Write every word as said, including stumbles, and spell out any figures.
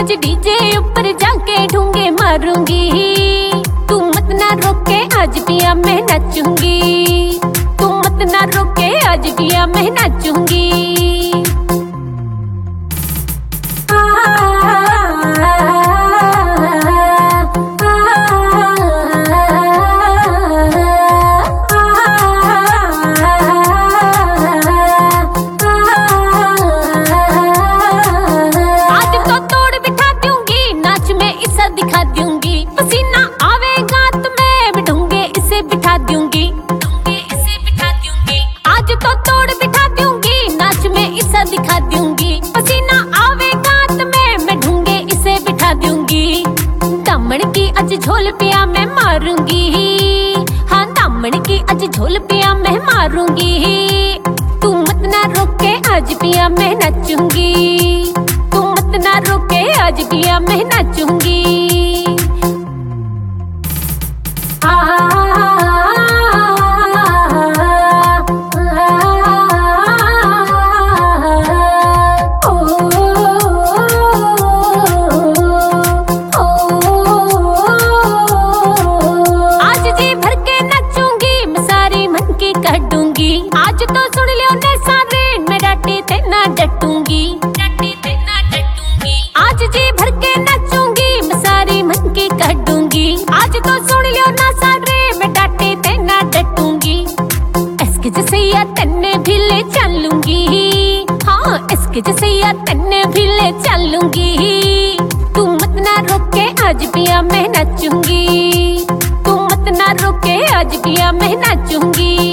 आज डीजे ऊपर जाके ढूंगे मारूंगी। तू मत ना रोके आज पिया मैं नाचूंगी। तू मत ना रोके आज पिया मैं नाचूंगी। दिखा दूंगी पसीना आवेगा तो मैं भी ढूंगे इसे बिठा दूंगी। ढूंगे इसे बिठा दूंगी आज तो तोड़ बिठा दूंगी। नाच में इसे दिखा दूंगी पसीना आवेगा तो मैं मैं ढूंगे इसे बिठा दूंगी। दामन की आज झोल पिया मैं मारूंगी। हाँ दामन की आज झोल पिया मैं मारूंगी। तू मत ना रोके आज पिया मैं नाचूंगी। तू मत ना रोके आज पिया मैं नाचूंगी। आज तो सुन लियो ने सारे मैं डांटे ते ना डटूंगी। डांटे ते ना डटूंगी आज जी भर के नाचूंगी मैं सारी मन की काटूंगी। आज तो सुन लियो ना सारे मैं डांटे ते ना डटूंगी। इसके जैसे या तन्ने भी ले चलूंगी। हाँ इसके जैसे या तन्ने भी ले चलूंगी। तू मत ना रोके आज पिया मैं नाचूंगी। तू मत ना रोके आज पिया मैं नाचूंगी।